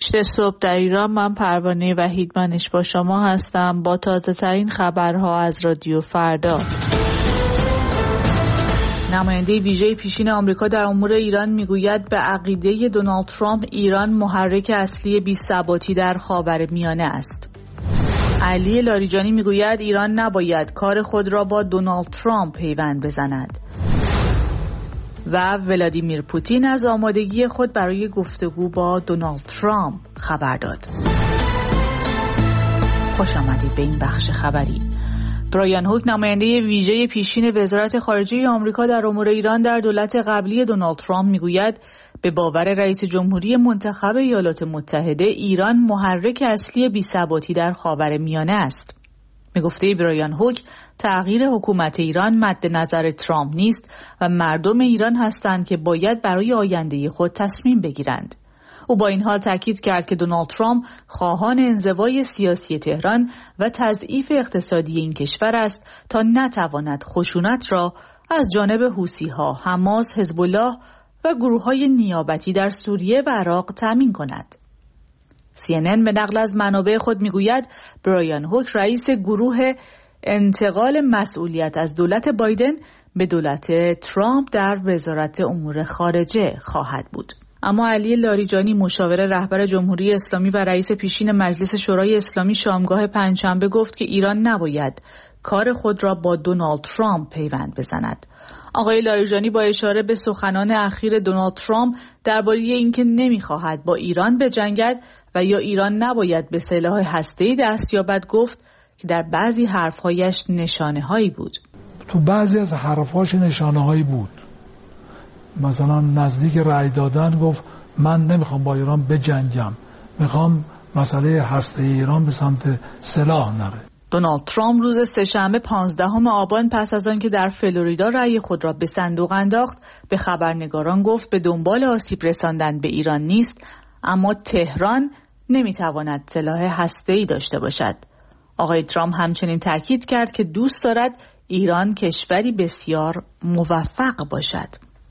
8 صبح در ایران. من پروانه وحیدمنش با شما هستم با تازه ترین خبرها از رادیو فردا. نماینده ویژه پیشین آمریکا در امور ایران میگوید به عقیده دونالد ترامپ ایران محرک اصلی بی‌ثباتی در خاورمیانه است. علی لاریجانی میگوید ایران نباید کار خود را با دونالد ترامپ پیوند بزند. و ولادیمیر پوتین از آمادگی خود برای گفتگو با دونالد ترامپ خبر داد. خوش آمدید به این بخش خبری. برایان هوک نماینده ویژه پیشین وزارت خارجه آمریکا در امور ایران در دولت قبلی دونالد ترامپ میگوید به باور رئیس جمهوری منتخب ایالات متحده ایران محرک اصلی بی‌ثباتی در خاورمیانه است. به گفته برایان هوک تغییر حکومت ایران مد نظر ترامپ نیست و مردم ایران هستند که باید برای آینده خود تصمیم بگیرند. او با این حال تاکید کرد که دونالد ترامپ خواهان انزوای سیاسی تهران و تضعیف اقتصادی این کشور است تا نتواند خشونت را از جانب حوثی‌ها، حماس، حزب الله و گروه‌های نیابتی در سوریه و عراق تامین کند. CNN به نقل از منابع خود میگوید برایان هوک رئیس گروه انتقال مسئولیت از دولت بایدن به دولت ترامپ در وزارت امور خارجه خواهد بود. اما علی لاریجانی مشاور رهبر جمهوری اسلامی و رئیس پیشین مجلس شورای اسلامی شامگاه پنجشنبه گفت که ایران نباید کار خود را با دونالد ترامپ پیوند بزند. آقای لاریجانی با اشاره به سخنان اخیر دونالد ترامپ درباره اینکه نمیخواهد با ایران بجنگد و یا ایران نباید به سلاح هسته‌ای دست یابد گفت که در بعضی حرفهایش نشانه‌هایی بود. تو بعضی از حرفاش نشانه‌هایی بود. مثلا نزدیک رأی دادن گفت من نمیخوام با ایران بجنگم، میخوام مسئله هسته ایران به سمت سلاح نره. دونالد ترامپ روز سه‌شنبه 15 آبان پس از آنکه در فلوریدا رأی خود را به صندوق انداخت به خبرنگاران گفت به دنبال آسیب رساندن به ایران نیست، اما تهران نمیتواند سلاح هسته‌ای داشته باشد. آقای ترامپ همچنین تاکید کرد که دوست دارد ایران کشوری بسیار موفق باشد.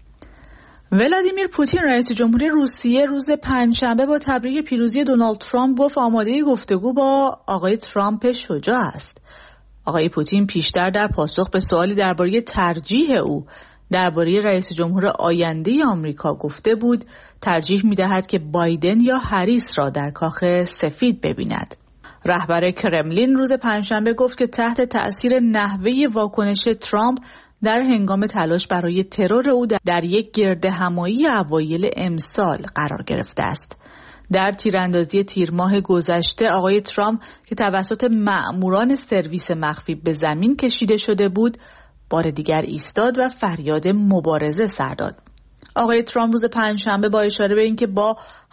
ولادیمیر پوتین رئیس جمهوری روسیه روز پنجشنبه با تبریک پیروزی دونالد ترامپ گفت آماده گفتگو با آقای ترامپ شجاع است. آقای پوتین پیشتر در پاسخ به سوالی درباره ترجیح او درباره رئیس جمهور آینده آمریکا گفته بود ترجیح می‌دهد که بایدن یا هریس را در کاخ سفید ببیند. رهبر کرملین روز پنجشنبه گفت که تحت تأثیر نحوه واکنش ترامپ در هنگام تلاش برای ترور او در یک گردهمایی اوایل امسال قرار گرفته است. در تیراندازی تیر ماه گذشته آقای ترامپ که توسط مأموران سرویس مخفی به زمین کشیده شده بود بار دیگر ایستاد و فریاد مبارزه سر داد. آقای ترامپ روز پنجشنبه با اشاره به اینکه با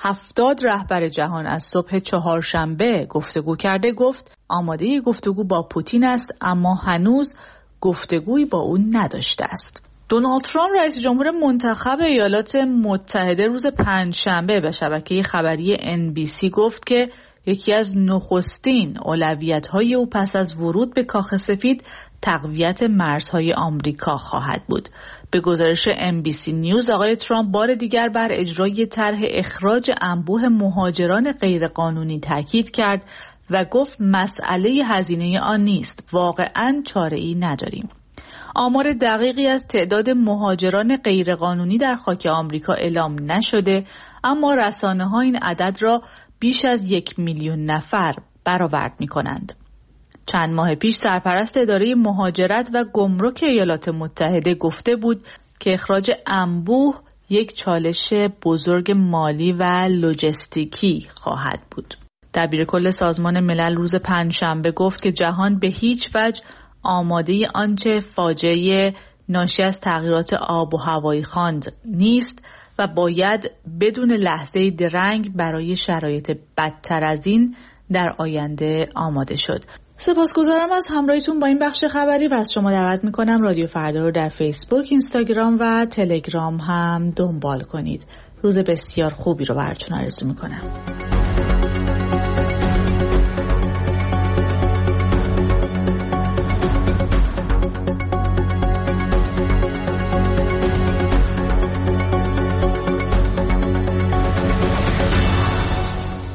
70 رهبر جهان از صبح چهارشنبه گفتگو کرده گفت آماده گفتگو با پوتین است اما هنوز گفتگویی با او نداشته است. دونالد ترامپ رئیس جمهور منتخب ایالات متحده روز پنجشنبه به شبکه خبری NBC گفت که یکی از نخستین اولویت‌های او پس از ورود به کاخ سفید تقویت مرزهای آمریکا خواهد بود. به گزارش NBC نیوز آقای ترامپ بار دیگر بر اجرای طرح اخراج انبوه مهاجران غیرقانونی تاکید کرد و گفت مسئله هزینه آن نیست، واقعاً چاره‌ای نداریم. آمار دقیقی از تعداد مهاجران غیرقانونی در خاک آمریکا اعلام نشده، اما رسانه‌ها این عدد را بیش از 1 میلیون نفر برآورد می‌کنند. چند ماه پیش سرپرست اداره مهاجرت و گمرک ایالات متحده گفته بود که اخراج انبوه یک چالش بزرگ مالی و لوجستیکی خواهد بود. دبیرکل سازمان ملل روز پنجشنبه گفت که جهان به هیچ وجه آماده آنچه فاجعه ناشی از تغییرات آب و هوایی خواند نیست و باید بدون لحظه درنگ برای شرایط بدتر از این در آینده آماده شد. سپاسگزارم از همراهیتون با این بخش خبری و از شما دعوت میکنم رادیو فردا رو در فیسبوک، اینستاگرام و تلگرام هم دنبال کنید. روز بسیار خوبی رو براتون آرزو میکنم.